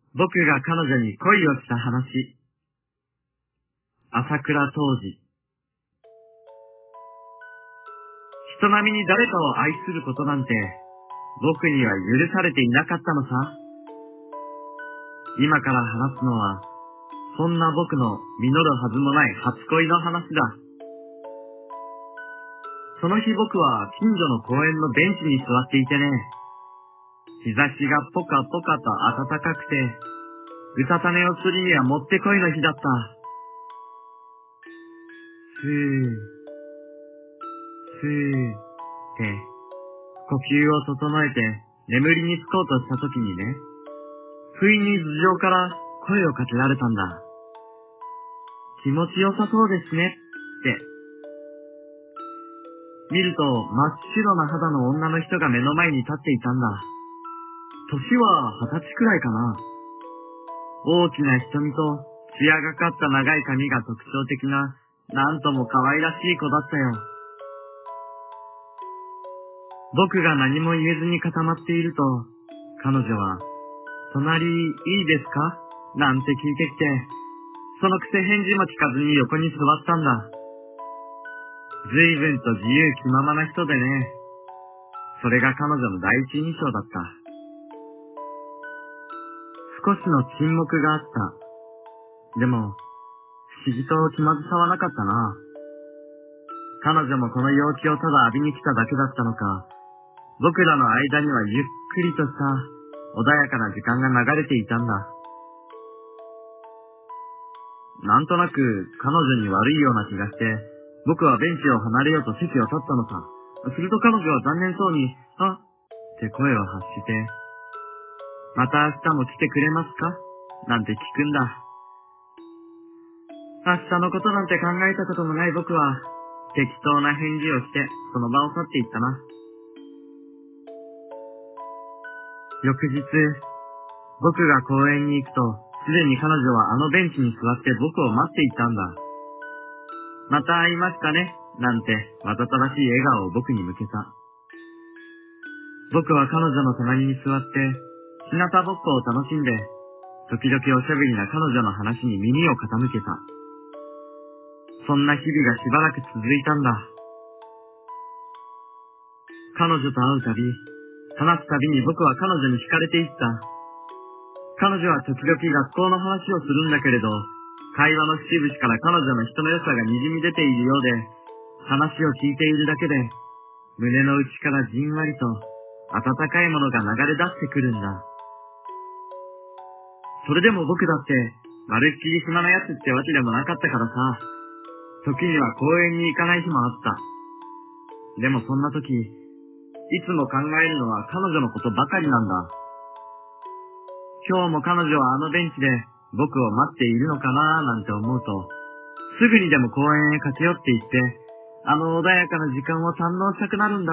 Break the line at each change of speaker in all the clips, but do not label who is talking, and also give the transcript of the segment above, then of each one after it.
僕が彼女に恋をした話。朝倉当時。人並みに誰かを愛することなんて、僕には許されていなかったのさ。今から話すのは、そんな僕の実るはずもない初恋の話だ。その日僕は近所の公園のベンチに座っていてね、日差しがポカポカと暖かくて、うたた寝をするにはもってこいの日だった。ふー、ふーって、呼吸を整えて眠りにつこうとした時にね、不意に頭上から声をかけられたんだ。気持ちよさそうですね、って。見ると真っ白な肌の女の人が目の前に立っていたんだ。年は20歳くらいかな。大きな瞳と艶がかった長い髪が特徴的な、なんとも可愛らしい子だったよ。僕が何も言えずに固まっていると、彼女は、隣いいですかなんて聞いてきて、そのくせ返事も聞かずに横に座ったんだ。随分と自由気ままな人でね。それが彼女の第一印象だった。少しの沈黙があった。でも、不思議と気まずさはなかったな。彼女もこの陽気をただ浴びに来ただけだったのか、僕らの間にはゆっくりとした穏やかな時間が流れていたんだ。なんとなく彼女に悪いような気がして、僕はベンチを離れようと席を立ったのさ。すると彼女は残念そうに、あって声を発して、また明日も来てくれますかなんて聞くんだ。明日のことなんて考えたこともない僕は、適当な返事をして、その場を去っていったな。翌日、僕が公園に行くと、すでに彼女はあのベンチに座って僕を待っていたんだ。また会いましたね、なんてわざとらしい笑顔を僕に向けた。僕は彼女の隣に座って、日向ぼっこを楽しんで、時々おしゃべりな彼女の話に耳を傾けた。そんな日々がしばらく続いたんだ。彼女と会うたび、話すたびに僕は彼女に惹かれていった。彼女は時々学校の話をするんだけれど、会話の節々から彼女の人の良さが滲み出ているようで、話を聞いているだけで、胸の内からじんわりと温かいものが流れ出してくるんだ。それでも僕だって、まるっきり暇なやつってわけでもなかったからさ、時には公園に行かない日もあった。でもそんな時、いつも考えるのは彼女のことばかりなんだ。今日も彼女はあのベンチで僕を待っているのかなーなんて思うと、すぐにでも公園へ駆け寄って行って、あの穏やかな時間を堪能したくなるんだ。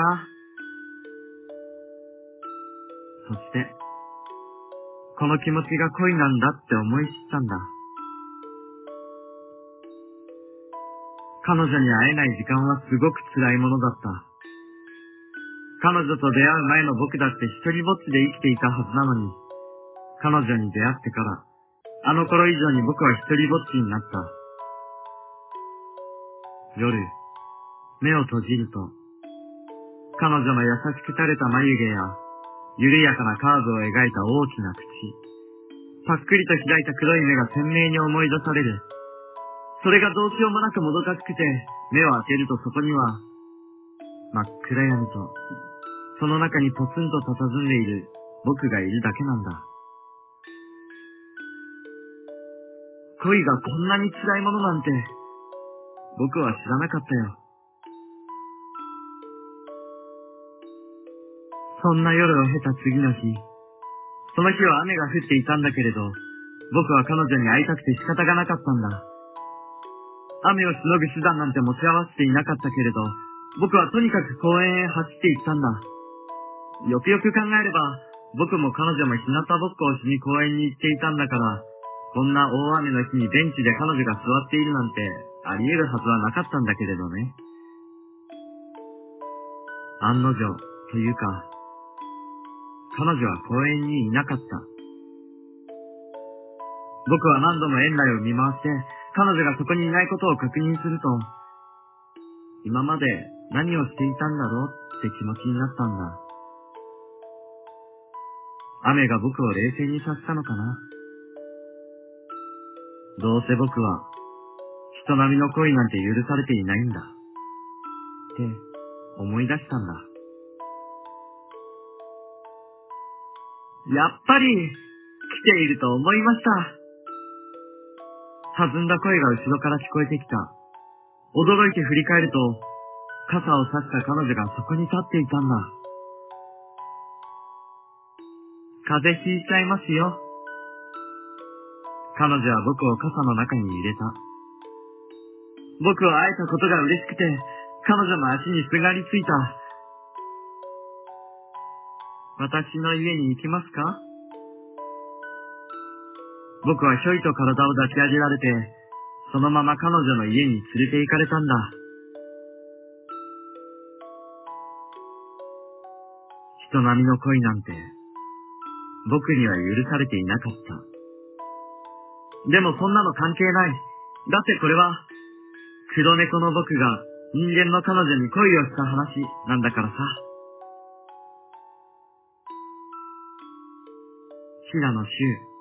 そして、この気持ちが恋なんだって思い知ったんだ。彼女に会えない時間はすごく辛いものだった。彼女と出会う前の僕だって一人ぼっちで生きていたはずなのに、彼女に出会ってから、あの頃以上に僕は一人ぼっちになった。夜、目を閉じると、彼女の優しく垂れた眉毛や、緩やかなカーブを描いた大きな口、ぱっくりと開いた黒い目が鮮明に思い出される。それがどうしようもなくもどかしくて、目を開けるとそこには、真っ暗闇と、その中にポツンと佇んでいる僕がいるだけなんだ。恋がこんなに辛いものなんて、僕は知らなかったよ。そんな夜を経た次の日、その日は雨が降っていたんだけれど、僕は彼女に会いたくて仕方がなかったんだ。雨をしのぐ手段なんて持ち合わせていなかったけれど、僕はとにかく公園へ走って行ったんだ。よくよく考えれば、僕も彼女も日向ぼっこをしに公園に行っていたんだから、こんな大雨の日にベンチで彼女が座っているなんてあり得るはずはなかったんだけれどね。案の定というか、彼女は公園にいなかった。 僕は何度も園内を見回して、彼女がそこにいないことを確認すると、今まで何をしていたんだろうって気持ちになったんだ。雨が僕を冷静にさせたのかな。どうせ僕は、人並みの恋なんて許されていないんだ。って思い出したんだ。やっぱり、来ていると思いました。弾んだ声が後ろから聞こえてきた。驚いて振り返ると、傘を差した彼女がそこに立っていたんだ。風邪ひいちゃいますよ。彼女は僕を傘の中に入れた。僕は会えたことが嬉しくて、彼女の足にすがりついた。私の家に行きますか？僕はひょいと体を抱き上げられて、そのまま彼女の家に連れて行かれたんだ。人並みの恋なんて、僕には許されていなかった。でもそんなの関係ない。だってこれは、黒猫の僕が人間の彼女に恋をした話なんだからさ。平野柊。